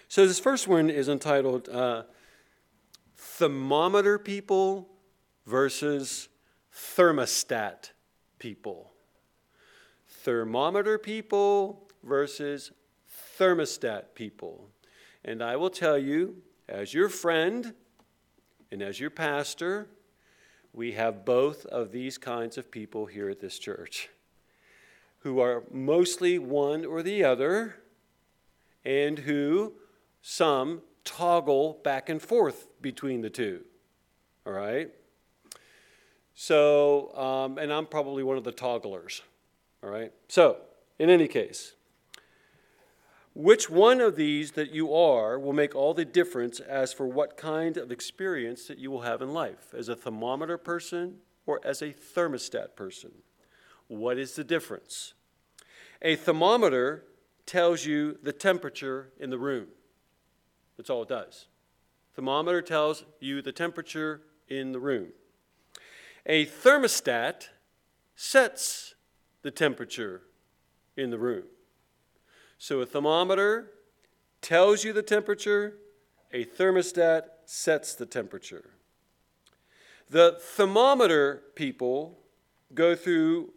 So this first one is entitled Thermometer People versus Thermostat People. Thermometer people versus thermostat people. And I will tell you, as your friend and as your pastor, we have both of these kinds of people here at this church who are mostly one or the other, and who some toggle back and forth between the two. All right? So, and I'm probably one of the togglers. All right? So, in any case, which one of these that you are will make all the difference as for what kind of experience that you will have in life, as a thermometer person or as a thermostat person. What is the difference? A thermometer tells you the temperature in the room. That's all it does. Thermometer tells you the temperature in the room. A thermostat sets the temperature in the room. So a thermometer tells you the temperature, a thermostat sets the temperature. The thermometer people go through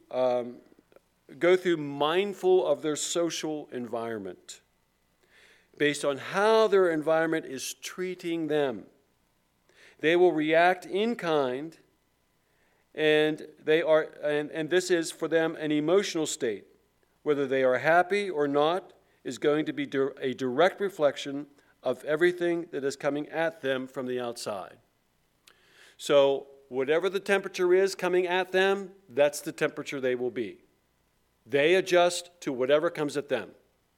mindful of their social environment based on how their environment is treating them. They will react in kind, and this is for them an emotional state. Whether they are happy or not is going to be a direct reflection of everything that is coming at them from the outside. So whatever the temperature is coming at them, that's the temperature they will be. They adjust to whatever comes at them.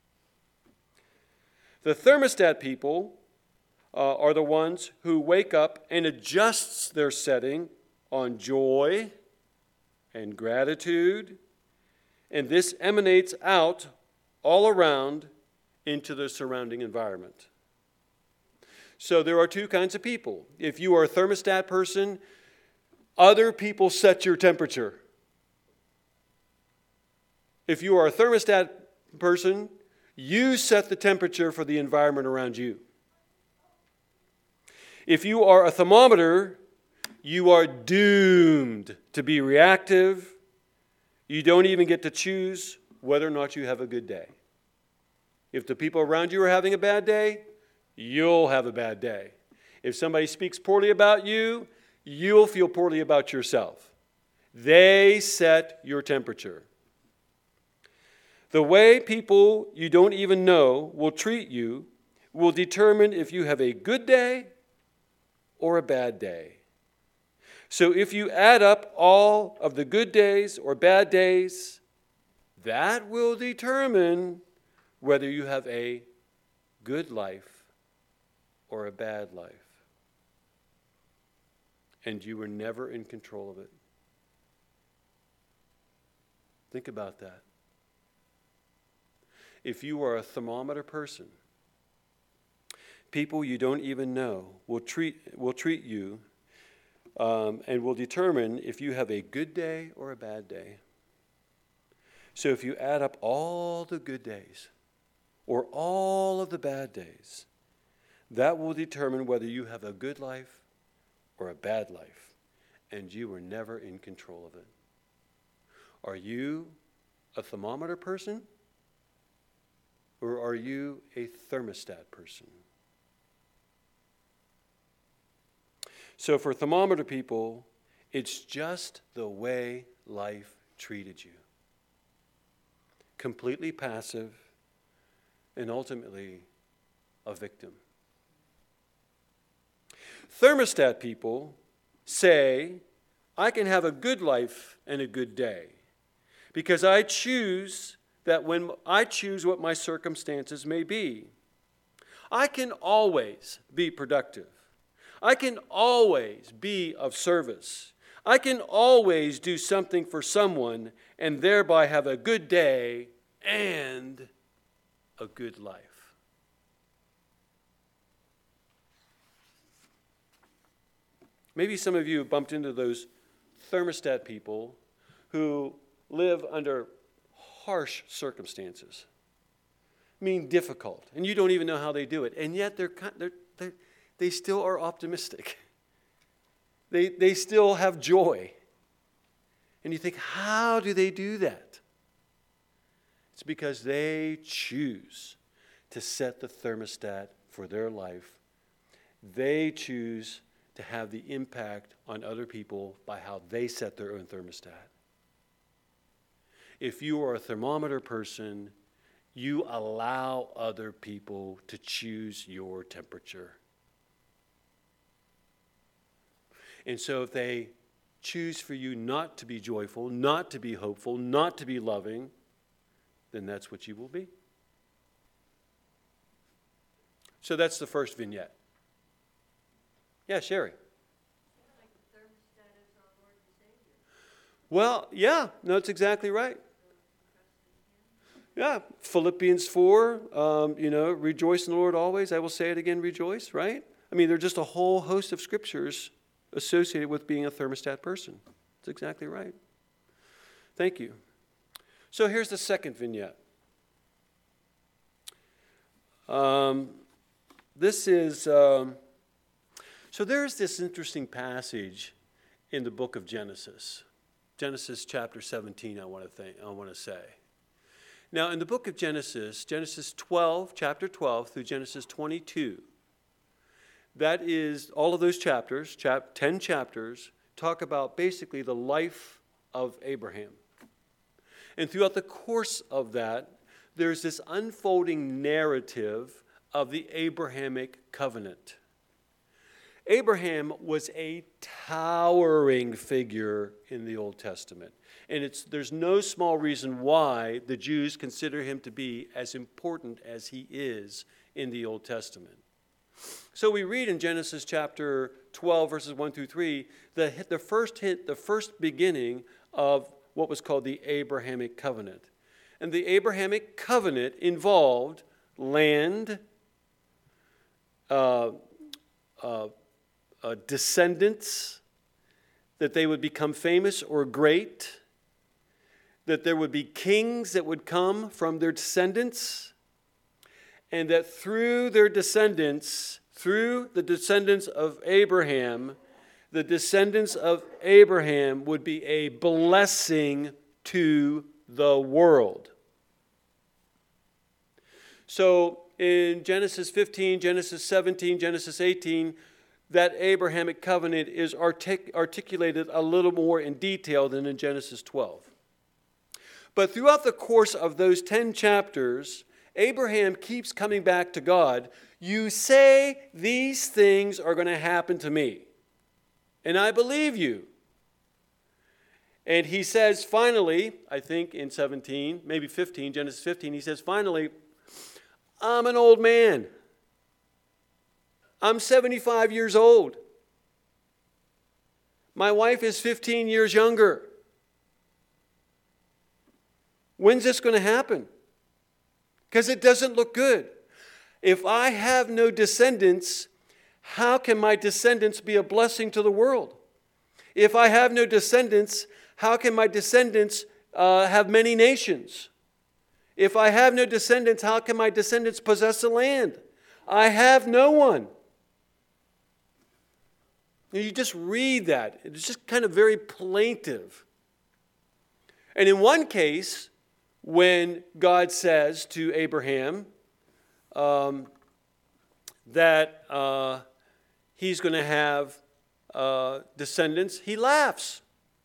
The thermostat people are the ones who wake up and adjusts their setting on joy and gratitude, and this emanates out all around into the surrounding environment. So there are two kinds of people. If you are a thermostat person, other people set your temperature. If you are a thermostat person, you set the temperature for the environment around you. If you are a thermometer, you are doomed to be reactive. You don't even get to choose whether or not you have a good day. If the people around you are having a bad day, you'll have a bad day. If somebody speaks poorly about you, you'll feel poorly about yourself. They set your temperature. The way people you don't even know will treat you will determine if you have a good day or a bad day. So if you add up all of the good days or bad days, that will determine whether you have a good life or a bad life. And you were never in control of it. Think about that. If you are a thermometer person, people you don't even know will treat you and will determine if you have a good day or a bad day. So if you add up all the good days or all of the bad days, that will determine whether you have a good life or a bad life, and you were never in control of it. Are you a thermometer person? Or are you a thermostat person? So for thermometer people, it's just the way life treated you. Completely passive and ultimately a victim. Thermostat people say, I can have a good life and a good day because I choose what my circumstances may be. I can always be productive. I can always be of service. I can always do something for someone and thereby have a good day and a good life. Maybe some of you have bumped into those thermostat people who live under harsh circumstances. mean difficult, and you don't even know how they do it, and yet they still are optimistic. They still have joy. And you think, how do they do that? It's because they choose to set the thermostat for their life. They choose to have the impact on other people by how they set their own thermostat. If you are a thermometer person, you allow other people to choose your temperature. And so if they choose for you not to be joyful, not to be hopeful, not to be loving, then that's what you will be. So that's the first vignette. Yeah, Sherry. Like the thermostat is our Lord and Savior. Well, yeah, no, that's exactly right. Yeah, Philippians 4, rejoice in the Lord always. I will say it again, rejoice, right? I mean, there's just a whole host of scriptures associated with being a thermostat person. That's exactly right. Thank you. So here's the second vignette. So there's this interesting passage in the book of Genesis. Genesis chapter 17, I want to say. Now, in the book of Genesis, Genesis 12, chapter 12 through Genesis 22, that is, all of those chapters, 10 chapters, talk about basically the life of Abraham. And throughout the course of that, there's this unfolding narrative of the Abrahamic covenant. Abraham was a towering figure in the Old Testament. And there's no small reason why the Jews consider him to be as important as he is in the Old Testament. So we read in Genesis chapter 12, verses 1 through 3, the first beginning of what was called the Abrahamic covenant. And the Abrahamic covenant involved land, descendants, that they would become famous or great, that there would be kings that would come from their descendants, and that through their descendants, through the descendants of Abraham, the descendants of Abraham would be a blessing to the world. So in Genesis 15, Genesis 17, Genesis 18, that Abrahamic covenant is articulated a little more in detail than in Genesis 12. But throughout the course of those 10 chapters, Abraham keeps coming back to God. You say these things are going to happen to me, and I believe you. And he says finally, I think in 17, maybe 15, Genesis 15, he says finally, I'm an old man. I'm 75 years old. My wife is 15 years younger. When's this going to happen? Because it doesn't look good. If I have no descendants, how can my descendants be a blessing to the world? If I have no descendants, how can my descendants have many nations? If I have no descendants, how can my descendants possess the land? I have no one. You just read that. It's just kind of very plaintive. And in one case, when God says to Abraham that he's going to have descendants, he laughs.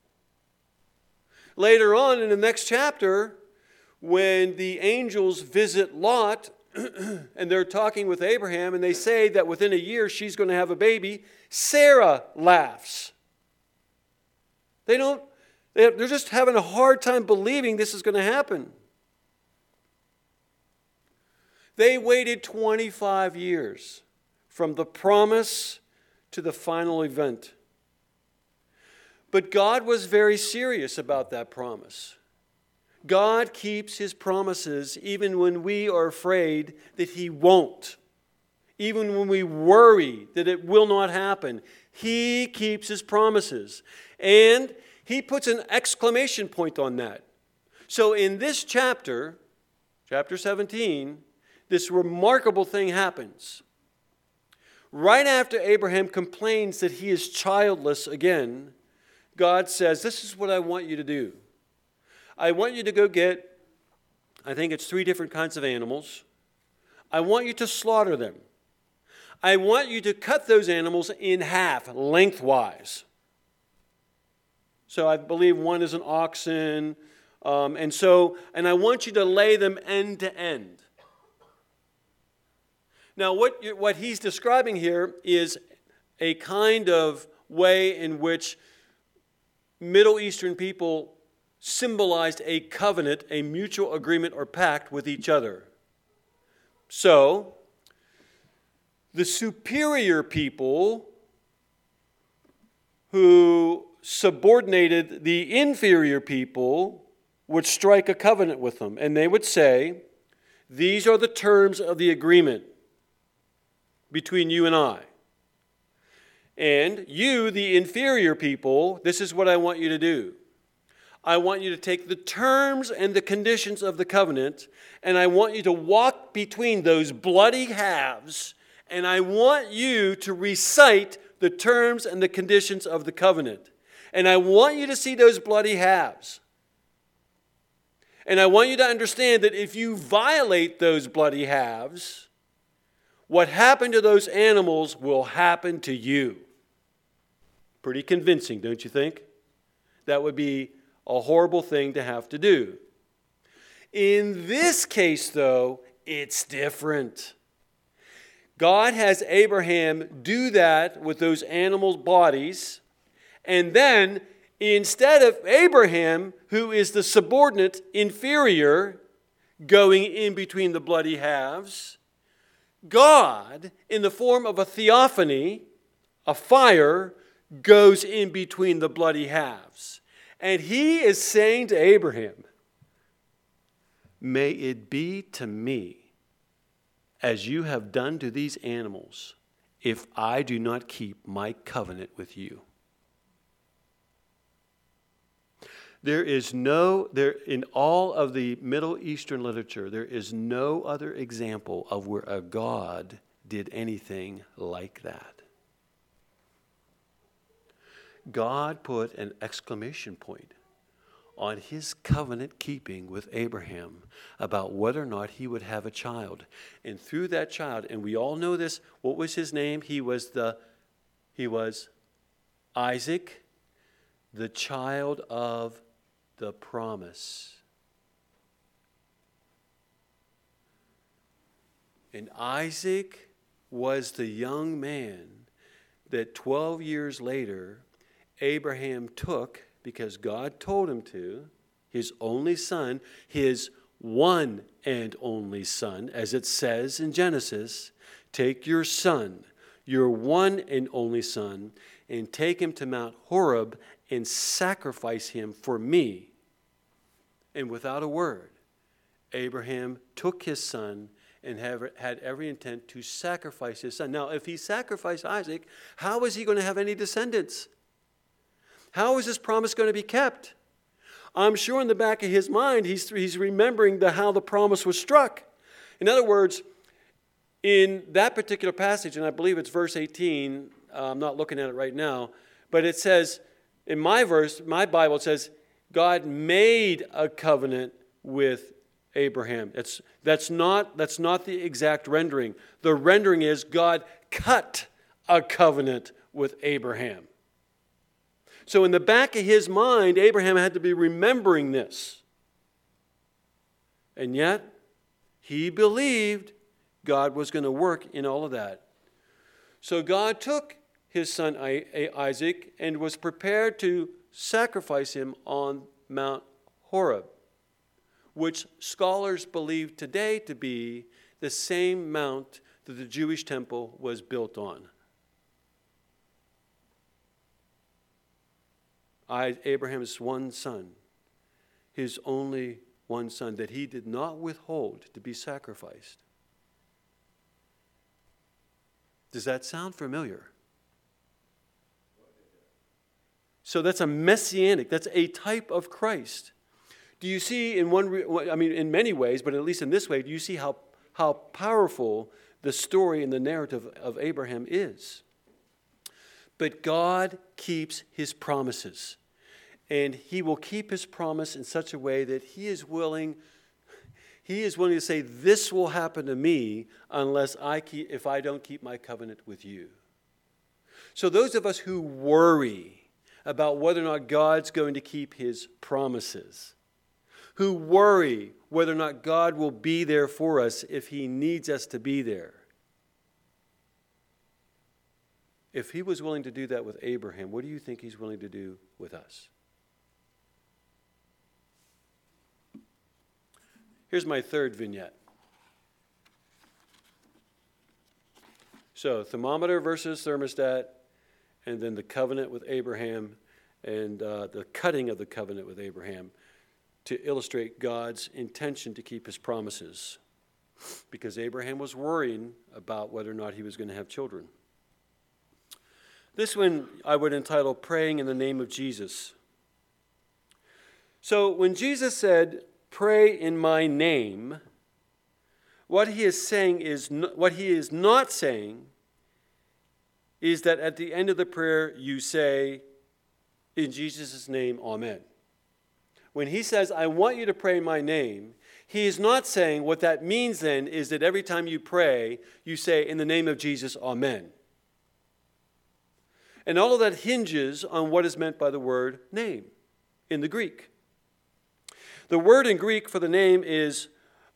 Later on in the next chapter, when the angels visit Lot, and they're talking with Abraham, and they say that within a year she's going to have a baby, Sarah laughs. They're just having a hard time believing this is going to happen. They waited 25 years from the promise to the final event. But God was very serious about that promise. God keeps his promises even when we are afraid that he won't. Even when we worry that it will not happen. He keeps his promises. And he puts an exclamation point on that. So in this chapter, chapter 17, this remarkable thing happens. Right after Abraham complains that he is childless again, God says, this is what I want you to do. I want you to go get, I think it's 3 different kinds of animals. I want you to slaughter them. I want you to cut those animals in half, lengthwise. So I believe one is an oxen, and I want you to lay them end to end. Now, what he's describing here is a kind of way in which Middle Eastern people symbolized a covenant, a mutual agreement or pact with each other. So, the superior people who subordinated the inferior people would strike a covenant with them, and they would say, these are the terms of the agreement between you and I. And you, the inferior people, this is what I want you to do. I want you to take the terms and the conditions of the covenant, and I want you to walk between those bloody halves, and I want you to recite the terms and the conditions of the covenant. And I want you to see those bloody halves. And I want you to understand that if you violate those bloody halves, what happened to those animals will happen to you. Pretty convincing, don't you think? That would be a horrible thing to have to do. In this case, though, it's different. God has Abraham do that with those animals' bodies, and then instead of Abraham, who is the subordinate inferior, going in between the bloody halves, God, in the form of a theophany, a fire, goes in between the bloody halves. And he is saying to Abraham, may it be to me as you have done to these animals, if I do not keep my covenant with you. In all of the Middle Eastern literature, there is no other example of where a God did anything like that. God put an exclamation point on his covenant keeping with Abraham about whether or not he would have a child. And through that child, and we all know this, what was his name? He was Isaac, the child of the promise. And Isaac was the young man that 12 years later Abraham took, because God told him to, his only son, his one and only son, as it says in Genesis, take your son, your one and only son, and take him to Mount Horeb and sacrifice him for me. And without a word, Abraham took his son and had every intent to sacrifice his son. Now, if he sacrificed Isaac, how is he going to have any descendants? How is this promise going to be kept? I'm sure in the back of his mind, he's remembering how the promise was struck. In other words, in that particular passage, and I believe it's verse 18, I'm not looking at it right now, but it says, in my Bible, it says, God made a covenant with Abraham. That's not the exact rendering. The rendering is God cut a covenant with Abraham. So in the back of his mind, Abraham had to be remembering this. And yet, he believed God was going to work in all of that. So God took his son Isaac and was prepared to sacrifice him on Mount Horeb, which scholars believe today to be the same mount that the Jewish temple was built on. Abraham's one son, his only one son, that he did not withhold to be sacrificed. Does that sound familiar? So that's a messianic, that's a type of Christ. Do you see in many ways, but at least in this way, do you see how how powerful the story and the narrative of Abraham is. But God keeps his promises. And he will keep his promise in such a way that he is willing to say, this will happen to me if I don't keep my covenant with you. So those of us who worry about whether or not God's going to keep his promises, who worry whether or not God will be there for us if he needs us to be there, if he was willing to do that with Abraham, what do you think he's willing to do with us? Here's my third vignette. So, thermometer versus thermostat, and then the covenant with Abraham, and the cutting of the covenant with Abraham to illustrate God's intention to keep his promises. Because Abraham was worrying about whether or not he was going to have children. This one I would entitle Praying in the Name of Jesus. So, when Jesus said, "Pray in my name," what he is not saying is that at the end of the prayer you say, "In Jesus' name, amen." When he says, "I want you to pray in my name," he is not saying what that means then is that every time you pray, you say, "In the name of Jesus, amen." And all of that hinges on what is meant by the word name in the Greek. The word in Greek for the name is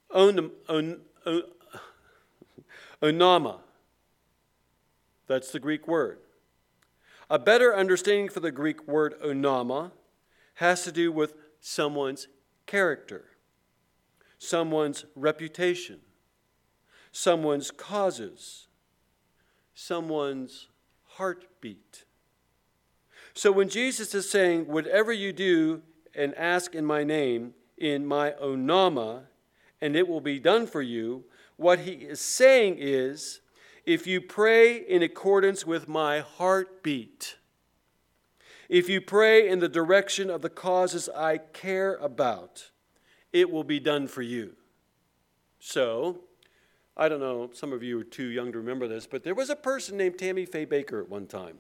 onoma. That's the Greek word. A better understanding for the Greek word onoma has to do with someone's character, someone's reputation, someone's causes, someone's heartbeat. So when Jesus is saying, "Whatever you do and ask in my name, in my onoma, and it will be done for you," what he is saying is, if you pray in accordance with my heartbeat, if you pray in the direction of the causes I care about, it will be done for you. So, I don't know, some of you are too young to remember this, but there was a person named Tammy Faye Baker at one time.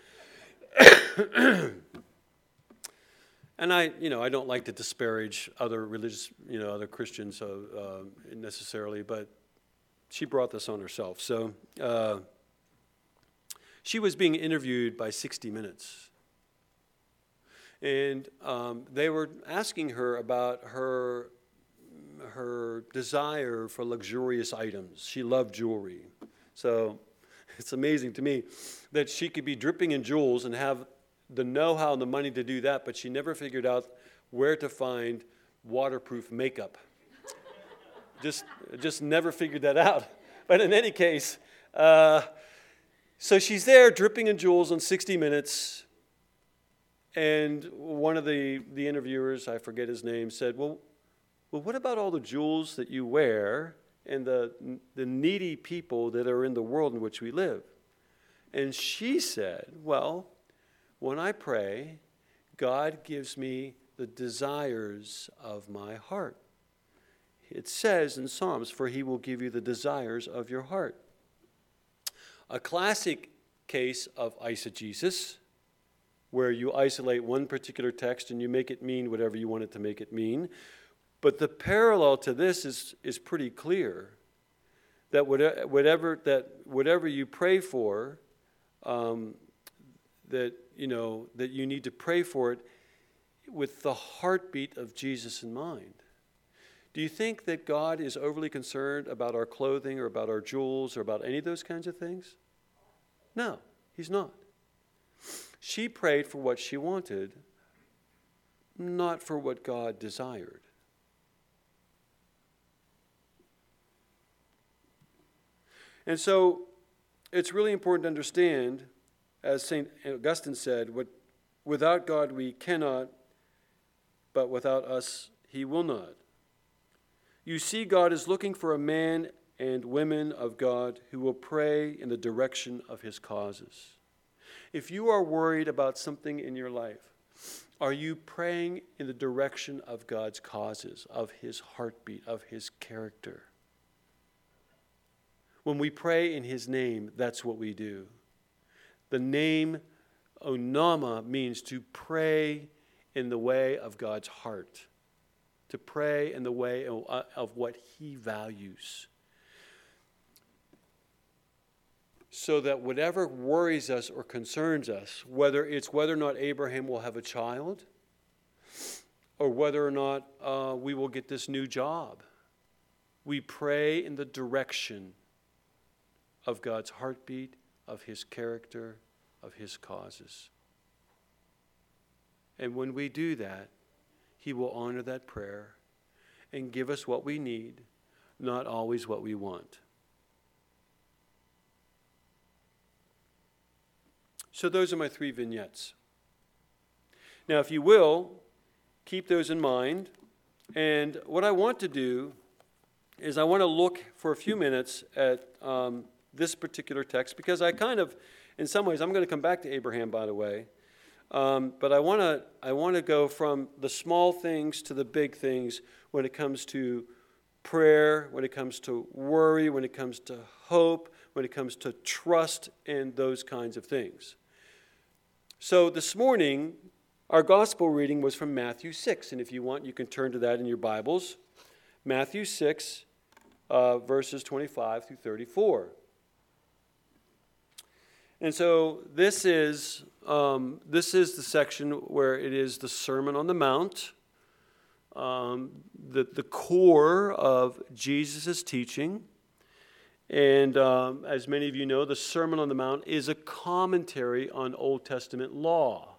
And I don't like to disparage other religious, other Christians necessarily, but she brought this on herself. So she was being interviewed by 60 Minutes. And they were asking her about her desire for luxurious items. She loved jewelry. So it's amazing to me that she could be dripping in jewels and have the know-how and the money to do that, but she never figured out where to find waterproof makeup. Just never figured that out. But in any case, so she's there dripping in jewels on 60 Minutes, and one of the interviewers, I forget his name, said, well, what about all the jewels that you wear and the needy people that are in the world in which we live? And she said, well, when I pray, God gives me the desires of my heart. It says in Psalms, "For he will give you the desires of your heart." A classic case of eisegesis, where you isolate one particular text and you make it mean whatever you want it to make it mean. But the parallel to this is pretty clear, that whatever you pray for, that you need to pray for it with the heartbeat of Jesus in mind. Do you think that God is overly concerned about our clothing or about our jewels or about any of those kinds of things? No, he's not. She prayed for what she wanted, not for what God desired. And so it's really important to understand, as St. Augustine said, without God we cannot, but without us he will not. You see, God is looking for a man and women of God who will pray in the direction of his causes. If you are worried about something in your life, are you praying in the direction of God's causes, of his heartbeat, of his character? When we pray in his name, that's what we do. The name Onama means to pray in the way of God's heart, to pray in the way of what he values. So that whatever worries us or concerns us, whether it's whether or not Abraham will have a child, or whether or not we will get this new job, we pray in the direction of God's heartbeat, of his character, of his causes. And when we do that, he will honor that prayer and give us what we need, not always what we want. So those are my 3 vignettes. Now, if you will, keep those in mind. And what I want to do is I want to look for a few minutes at this particular text, because I kind of, in some ways, I'm going to come back to Abraham, by the way, but I want to go from the small things to the big things when it comes to prayer, when it comes to worry, when it comes to hope, when it comes to trust, and those kinds of things. So this morning, our gospel reading was from Matthew 6, and if you want, you can turn to that in your Bibles. Matthew 6, verses 25 through 34. And so this is the section where it is the Sermon on the Mount, the core of Jesus' teaching. And as many of you know, the Sermon on the Mount is a commentary on Old Testament law.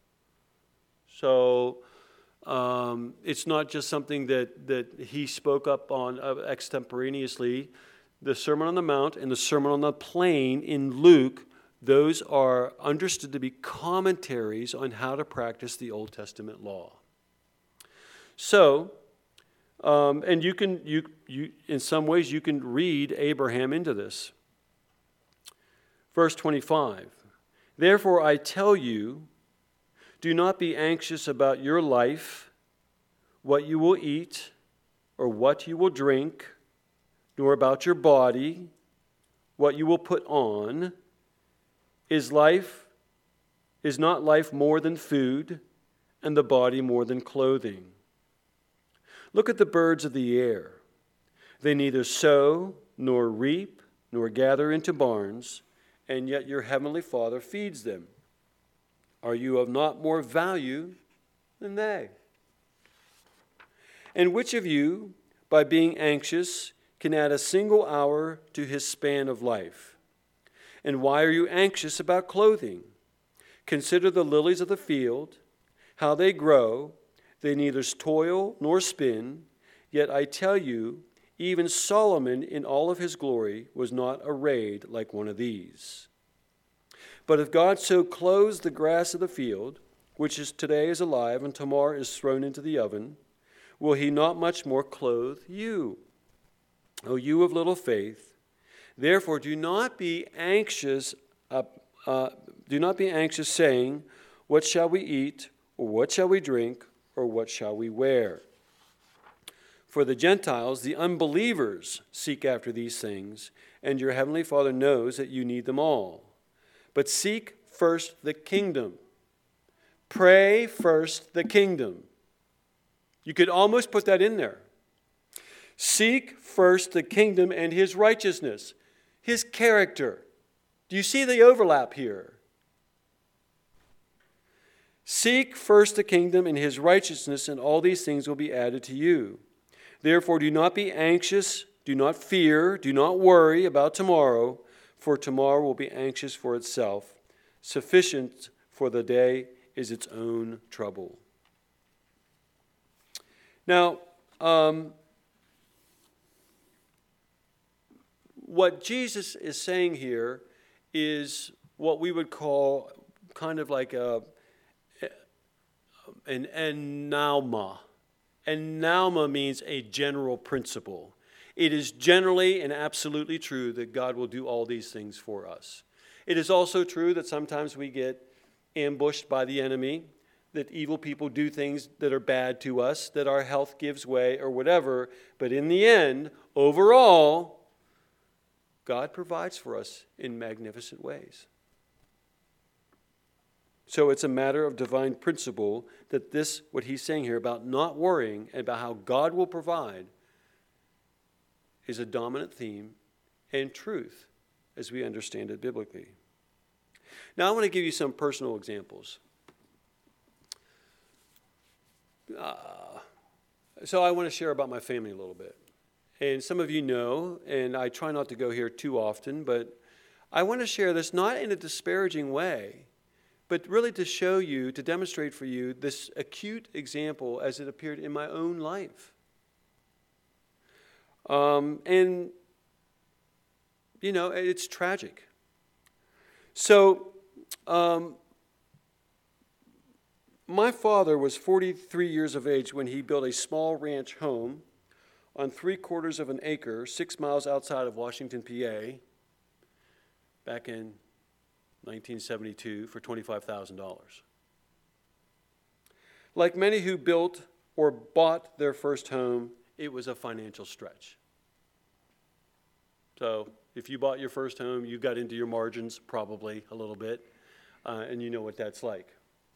So it's not just something that he spoke up on extemporaneously. The Sermon on the Mount and the Sermon on the Plain in Luke, those are understood to be commentaries on how to practice the Old Testament law. So, and you in some ways you can read Abraham into this. Verse 25, therefore I tell you, do not be anxious about your life, what you will eat, or what you will drink, nor about your body, what you will put on. Is not life more than food, and the body more than clothing? Look at the birds of the air. They neither sow, nor reap, nor gather into barns, and yet your heavenly Father feeds them. Are you of not more value than they? And which of you, by being anxious, can add a single hour to his span of life? And why are you anxious about clothing? Consider the lilies of the field, how they grow. They neither toil nor spin. Yet I tell you, even Solomon in all of his glory was not arrayed like one of these. But if God so clothes the grass of the field, which is today is alive and tomorrow is thrown into the oven, will he not much more clothe you, O you of little faith? Therefore, do not be anxious, saying, what shall we eat, or what shall we drink, or what shall we wear? For the Gentiles, the unbelievers, seek after these things, and your heavenly Father knows that you need them all. But seek first the kingdom. Pray first the kingdom. You could almost put that in there. Seek first the kingdom and his righteousness, his character. Do you see the overlap here? Seek first the kingdom and his righteousness, and all these things will be added to you. Therefore, do not be anxious, do not fear, do not worry about tomorrow, for tomorrow will be anxious for itself. Sufficient for the day is its own trouble. Now, what Jesus is saying here is what we would call kind of like an anauma. Anauma means a general principle. It is generally and absolutely true that God will do all these things for us. It is also true that sometimes we get ambushed by the enemy, that evil people do things that are bad to us, that our health gives way or whatever. But in the end, overall, God provides for us in magnificent ways. So it's a matter of divine principle that this, what he's saying here about not worrying and about how God will provide, is a dominant theme and truth as we understand it biblically. Now I want to give you some personal examples. So I want to share about my family a little bit. And some of you know, and I try not to go here too often, but I want to share this not in a disparaging way, but really to show you, to demonstrate for you this acute example as it appeared in my own life. And, you know, it's tragic. So, my father was 43 years of age when he built a small ranch home on 3/4 of an acre, 6 miles outside of Washington, PA, back in 1972 for $25,000. Like many who built or bought their first home, it was a financial stretch. So if you bought your first home, you got into your margins probably a little bit, and you know what that's like.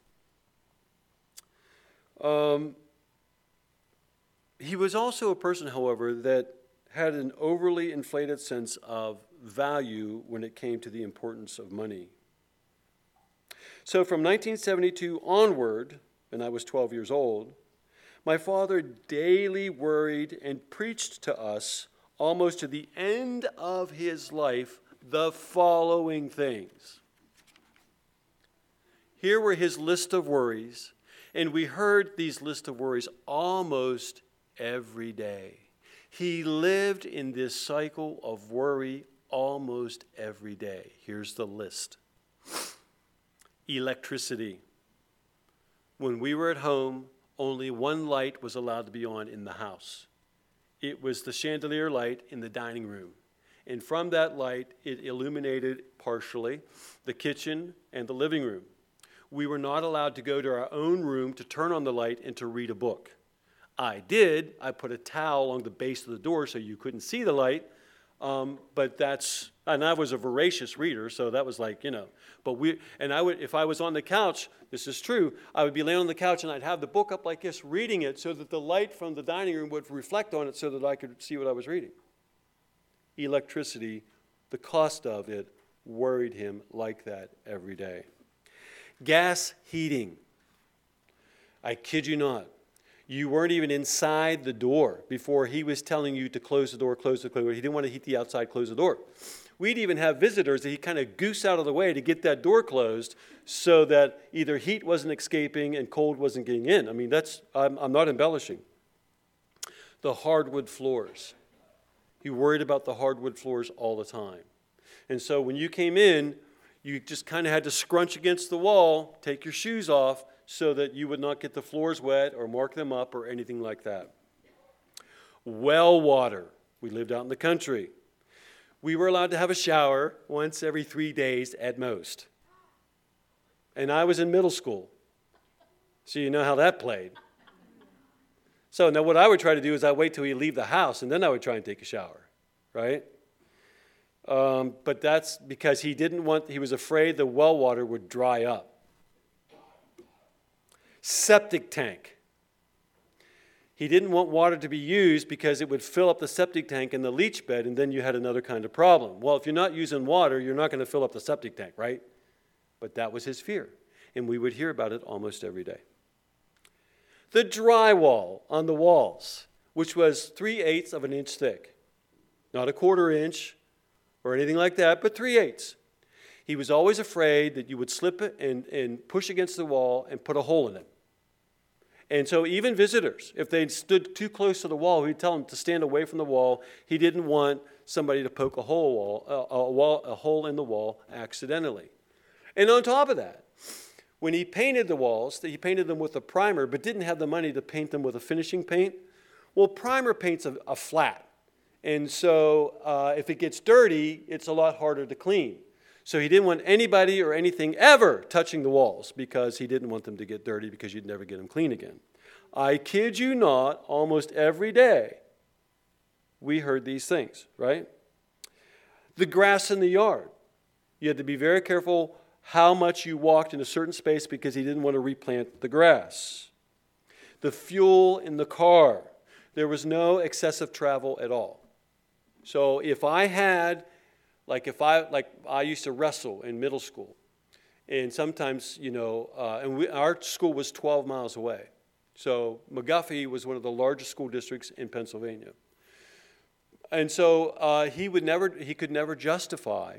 He was also a person, however, that had an overly inflated sense of value when it came to the importance of money. So from 1972 onward, and I was 12 years old, my father daily worried and preached to us almost to the end of his life the following things. Here were his list of worries, and we heard these list of worries almost every day. He lived in this cycle of worry almost every day. Here's the list. Electricity. When we were at home, only one light was allowed to be on in the house. It was the chandelier light in the dining room. And from that light, it illuminated partially the kitchen and the living room. We were not allowed to go to our own room to turn on the light and to read a book. I did. I put a towel along the base of the door so you couldn't see the light. And I was a voracious reader, so that was like, if I was on the couch, this is true, I would be laying on the couch and I'd have the book up like this, reading it so that the light from the dining room would reflect on it so that I could see what I was reading. Electricity, the cost of it, worried him like that every day. Gas heating. I kid you not. You weren't even inside the door before he was telling you to close the door, close the door. He didn't want to heat the outside, close the door. We'd even have visitors that he'd kind of goose out of the way to get that door closed so that either heat wasn't escaping and cold wasn't getting in. I mean, I'm not embellishing. The hardwood floors. He worried about the hardwood floors all the time. And so when you came in, you just kind of had to scrunch against the wall, take your shoes off, so that you would not get the floors wet or mark them up or anything like that. Well water. We lived out in the country. We were allowed to have a shower once every 3 days at most. And I was in middle school. So you know how that played. So now what I would try to do is I'd wait till he'd leave the house and then I would try and take a shower, right? But that's because he was afraid the well water would dry up. Septic tank. He didn't want water to be used because it would fill up the septic tank in the leach bed, and then you had another kind of problem. Well, if you're not using water, you're not going to fill up the septic tank, right? But that was his fear, and we would hear about it almost every day. The drywall on the walls, which was 3/8 of an inch thick. Not a 1/4 inch or anything like that, but 3/8. He was always afraid that you would slip it and push against the wall and put a hole in it. And so even visitors, if they stood too close to the wall, he'd tell them to stand away from the wall. He didn't want somebody to poke a hole in the wall accidentally. And on top of that, when he painted the walls, he painted them with a primer, but didn't have the money to paint them with a finishing paint. Well, primer paint's a flat. And so if it gets dirty, it's a lot harder to clean. So he didn't want anybody or anything ever touching the walls because he didn't want them to get dirty because you'd never get them clean again. I kid you not, almost every day we heard these things, right? The grass in the yard. You had to be very careful how much you walked in a certain space because he didn't want to replant the grass. The fuel in the car. There was no excessive travel at all. So if I had, like I used to wrestle in middle school, and sometimes, our school was 12 miles away. So McGuffey was one of the largest school districts in Pennsylvania. And so he could never justify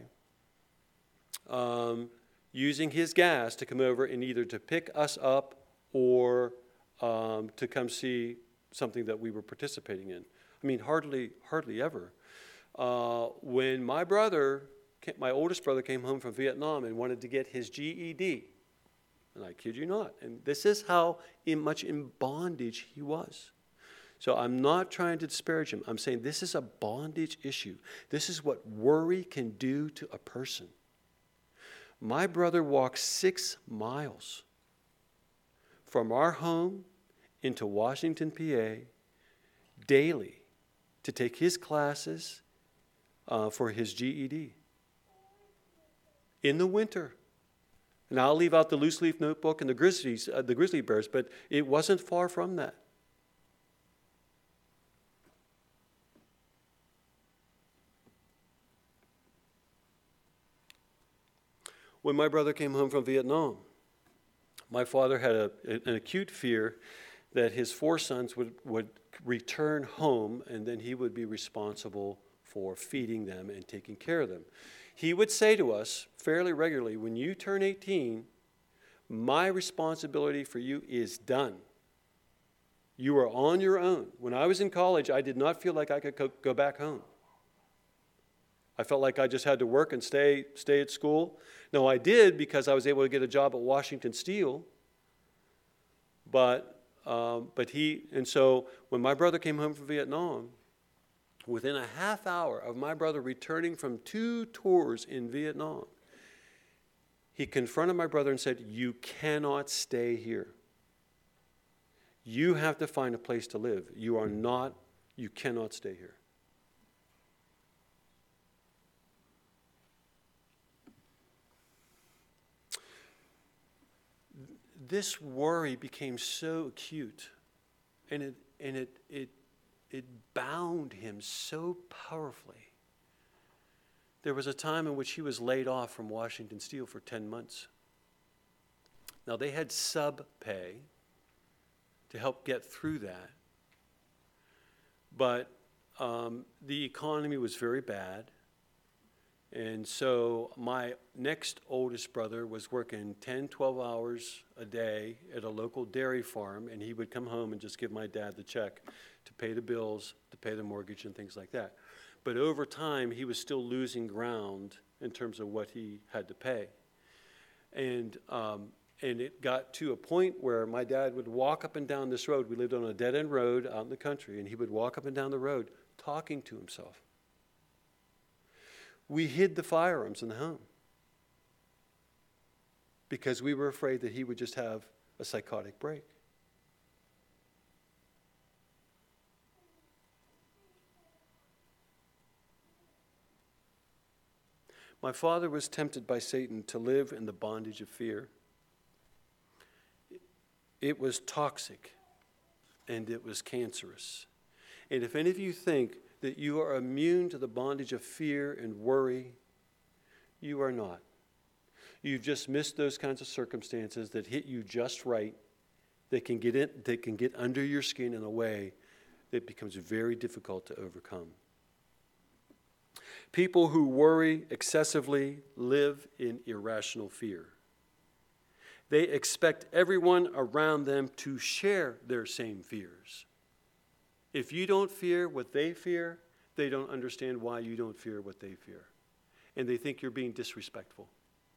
using his gas to come over and either to pick us up or to come see something that we were participating in. I mean, hardly ever. When my oldest brother came home from Vietnam and wanted to get his GED, and I kid you not, and this is how much in bondage he was. So I'm not trying to disparage him. I'm saying this is a bondage issue. This is what worry can do to a person. My brother walked 6 miles from our home into Washington, PA, daily to take his classes for his GED in the winter. And I'll leave out the loose leaf notebook and the grizzly bears, but it wasn't far from that. When my brother came home from Vietnam, my father had an acute fear that his 4 sons would return home and then he would be responsible for feeding them and taking care of them. He would say to us fairly regularly, when you turn 18, my responsibility for you is done. You are on your own. When I was in college, I did not feel like I could go back home. I felt like I just had to work and stay at school. No, I did because I was able to get a job at Washington Steel. So when my brother came home from Vietnam, within a half hour of my brother returning from 2 tours in Vietnam, he confronted my brother and said, "You cannot stay here. You have to find a place to live. You cannot stay here." This worry became so acute, and it bound him so powerfully. There was a time in which he was laid off from Washington Steel for 10 months. Now, they had sub-pay to help get through that, but the economy was very bad. And so my next oldest brother was working 10, 12 hours a day at a local dairy farm, and he would come home and just give my dad the check to pay the bills, to pay the mortgage, and things like that. But over time, he was still losing ground in terms of what he had to pay. And it got to a point where my dad would walk up and down this road. We lived on a dead-end road out in the country, and he would walk up and down the road talking to himself. We hid the firearms in the home because we were afraid that he would just have a psychotic break. My father was tempted by Satan to live in the bondage of fear. It was toxic and it was cancerous. And if any of you think that you are immune to the bondage of fear and worry, you are not. You've just missed those kinds of circumstances that hit you just right, that can get under your skin in a way that becomes very difficult to overcome. People who worry excessively live in irrational fear. They expect everyone around them to share their same fears. If you don't fear what they fear, they don't understand why you don't fear what they fear. And they think you're being disrespectful.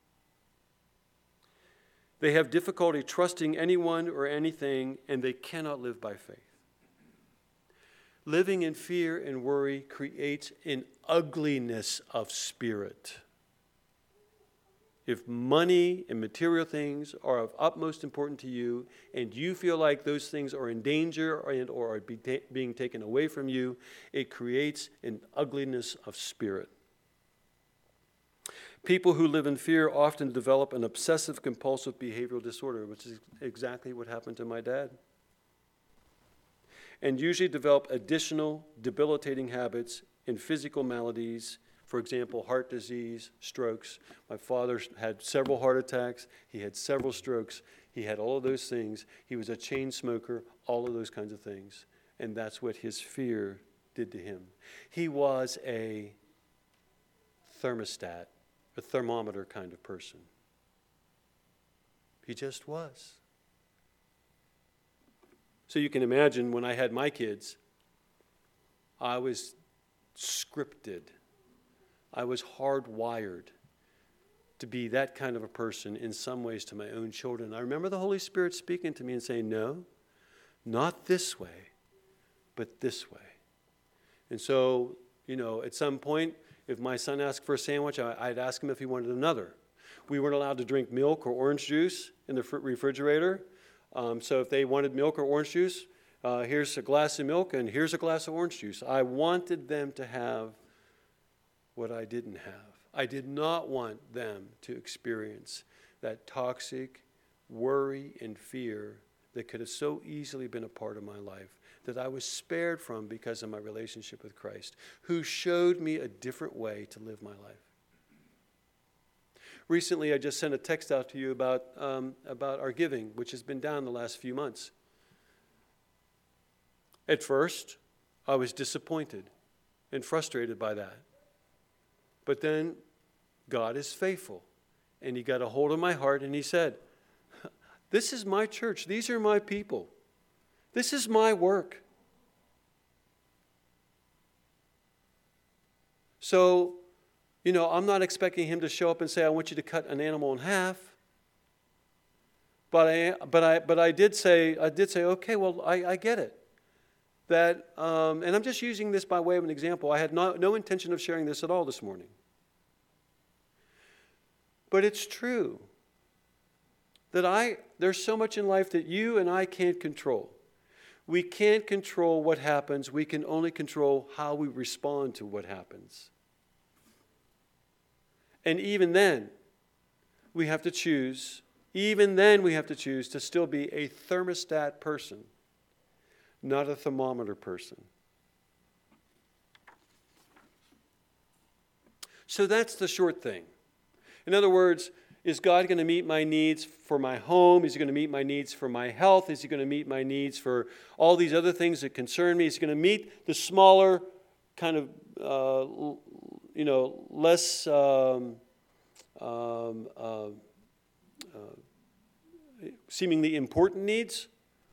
They have difficulty trusting anyone or anything, and they cannot live by faith. Living in fear and worry creates an ugliness of spirit. If money and material things are of utmost importance to you, and you feel like those things are in danger or are being taken away from you, it creates an ugliness of spirit. People who live in fear often develop an obsessive compulsive behavioral disorder, which is exactly what happened to my dad. And usually develop additional debilitating habits in physical maladies, for example, heart disease, strokes. My father had several heart attacks. He had several strokes. He had all of those things. He was a chain smoker, all of those kinds of things. And that's what his fear did to him. He was a thermostat, a thermometer kind of person. He just was. So you can imagine when I had my kids, I was scripted. I was hardwired to be that kind of a person in some ways to my own children. I remember the Holy Spirit speaking to me and saying, no, not this way, but this way. And so, at some point, if my son asked for a sandwich, I'd ask him if he wanted another. We weren't allowed to drink milk or orange juice in the refrigerator. So if they wanted milk or orange juice, here's a glass of milk and here's a glass of orange juice. I wanted them to have what I didn't have. I did not want them to experience that toxic worry and fear that could have so easily been a part of my life, that I was spared from because of my relationship with Christ, who showed me a different way to live my life. Recently, I just sent a text out to you about our giving, which has been down the last few months. At first, I was disappointed and frustrated by that. But then God is faithful, and He got a hold of my heart, and He said, this is my church. These are my people. This is my work. So, I'm not expecting Him to show up and say, I want you to cut an animal in half. But I did say, okay, well, I get it. That, and I'm just using this by way of an example. I had no intention of sharing this at all this morning. But it's true that there's so much in life that you and I can't control. We can't control what happens. We can only control how we respond to what happens. And even then, we have to choose to still be a thermostat person, not a thermometer person. So that's the short thing. In other words, is God going to meet my needs for my home? Is He going to meet my needs for my health? Is He going to meet my needs for all these other things that concern me? Is He going to meet the smaller, kind of, less seemingly important needs?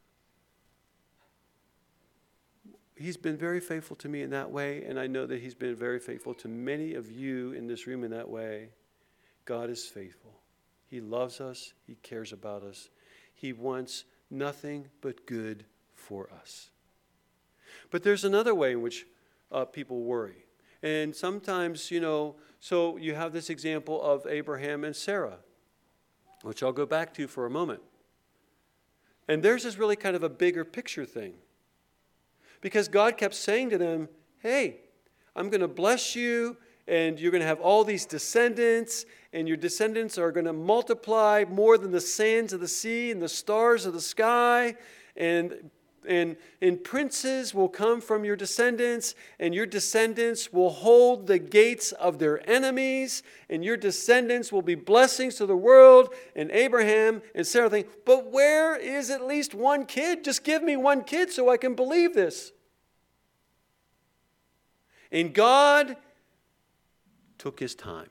He's been very faithful to me in that way, and I know that He's been very faithful to many of you in this room in that way. God is faithful. He loves us. He cares about us. He wants nothing but good for us. But there's another way in which people worry. And sometimes, so you have this example of Abraham and Sarah, which I'll go back to for a moment. And theirs is really kind of a bigger picture thing. Because God kept saying to them, hey, I'm going to bless you, and you're going to have all these descendants, and your descendants are going to multiply more than the sands of the sea and the stars of the sky, and princes will come from your descendants, and your descendants will hold the gates of their enemies, and your descendants will be blessings to the world. And Abraham and Sarah think, but where is at least one kid? Just give me one kid so I can believe this. And God took His time,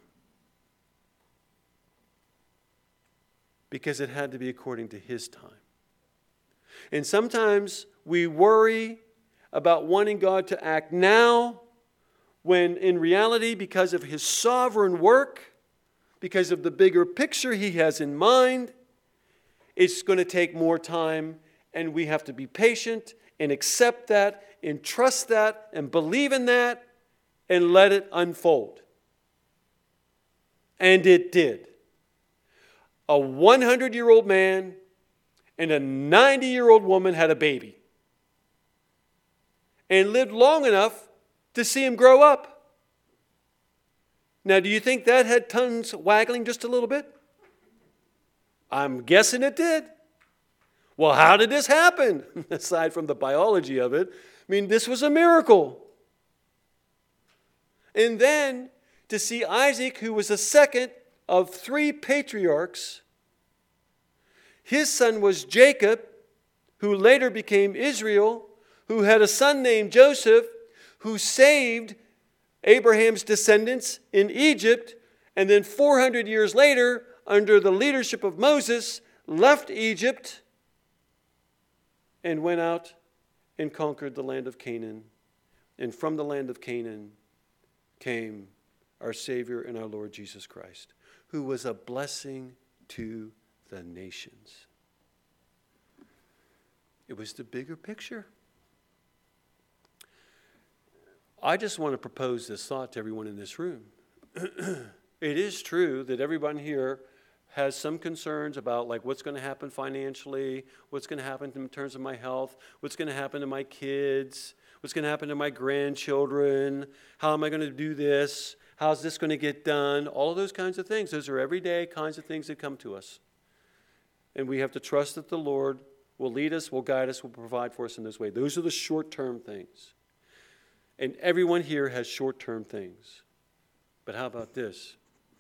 because it had to be according to His time. And sometimes we worry about wanting God to act now, when in reality, because of His sovereign work, because of the bigger picture He has in mind, it's going to take more time, and we have to be patient and accept that and trust that and believe in that and let it unfold. And it did. A 100-year-old man and a 90-year-old woman had a baby and lived long enough to see him grow up. Now, do you think that had tongues waggling just a little bit? I'm guessing it did. Well, how did this happen? Aside from the biology of it, I mean, this was a miracle. And then to see Isaac, who was the second of 3 patriarchs, his son was Jacob, who later became Israel, who had a son named Joseph, who saved Abraham's descendants in Egypt, and then 400 years later, under the leadership of Moses, left Egypt and went out and conquered the land of Canaan. And from the land of Canaan came our Savior and our Lord Jesus Christ, who was a blessing to the nations. It was the bigger picture. I just want to propose this thought to everyone in this room. It is true that everyone here has some concerns about like what's going to happen financially, what's going to happen in terms of my health, what's going to happen to my kids, what's going to happen to my grandchildren, how am I going to do this, how's this going to get done, all of those kinds of things. Those are everyday kinds of things that come to us. And we have to trust that the Lord will lead us, will guide us, will provide for us in this way. Those are the short-term things. And everyone here has short-term things. But how about this?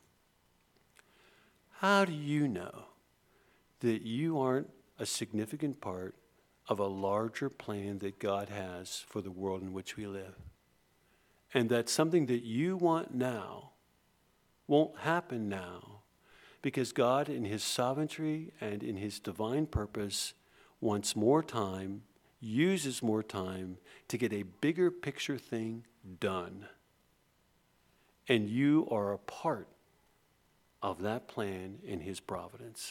How do you know that you aren't a significant part of a larger plan that God has for the world in which we live? And that something that you want now won't happen now because God, in His sovereignty and in His divine purpose, wants more time, uses more time to get a bigger picture thing done. And you are a part of that plan in His providence.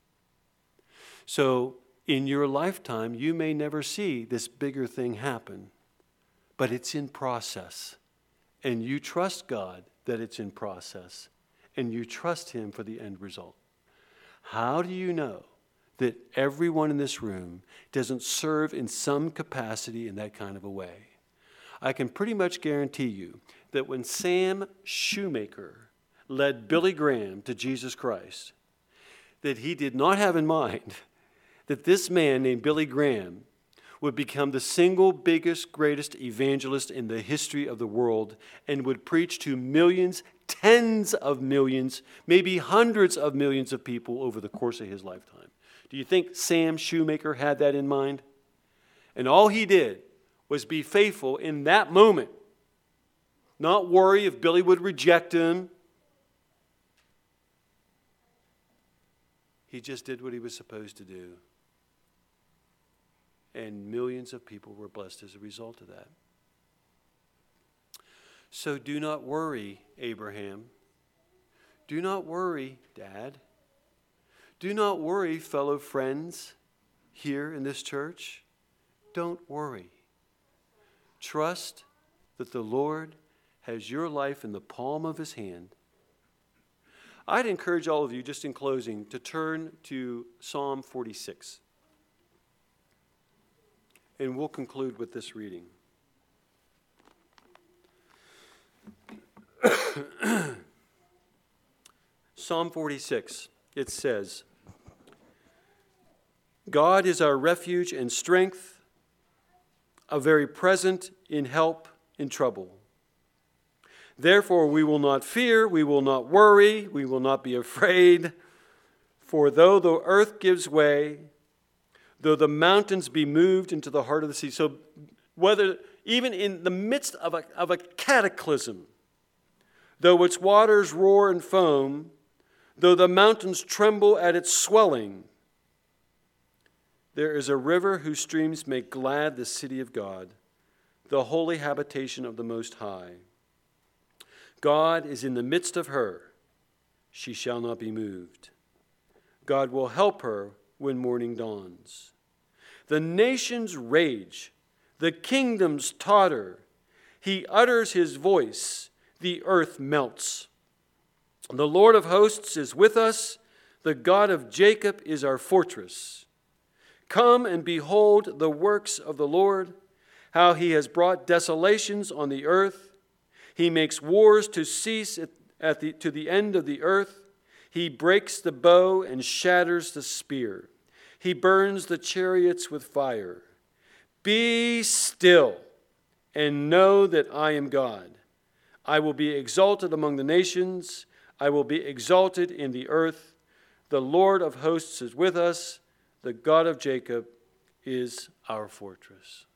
So in your lifetime, you may never see this bigger thing happen, but it's in process. And you trust God that it's in process, and you trust Him for the end result. How do you know that everyone in this room doesn't serve in some capacity in that kind of a way? I can pretty much guarantee you that when Sam Shoemaker led Billy Graham to Jesus Christ, that he did not have in mind that this man named Billy Graham would become the single biggest, greatest evangelist in the history of the world and would preach to millions, tens of millions, maybe hundreds of millions of people over the course of his lifetime. Do you think Sam Shoemaker had that in mind? And all he did was be faithful in that moment, not worry if Billy would reject him. He just did what he was supposed to do. And millions of people were blessed as a result of that. So do not worry, Abraham. Do not worry, Dad. Do not worry, fellow friends here in this church. Don't worry. Trust that the Lord has your life in the palm of His hand. I'd encourage all of you, just in closing, to turn to Psalm 46. And we'll conclude with this reading. Psalm 46, it says, God is our refuge and strength, a very present in help in trouble. Therefore we will not fear, we will not worry, we will not be afraid. For though the earth gives way, though the mountains be moved into the heart of the sea. So whether even in the midst of a cataclysm, though its waters roar and foam, though the mountains tremble at its swelling, there is a river whose streams make glad the city of God, the holy habitation of the Most High. God is in the midst of her. She shall not be moved. God will help her when morning dawns. The nations rage. The kingdoms totter. He utters His voice. The earth melts. The Lord of hosts is with us. The God of Jacob is our fortress. Come and behold the works of the Lord, how He has brought desolations on the earth. He makes wars to cease to the end of the earth. He breaks the bow and shatters the spear. He burns the chariots with fire. Be still and know that I am God. I will be exalted among the nations. I will be exalted in the earth. The Lord of hosts is with us. The God of Jacob is our fortress.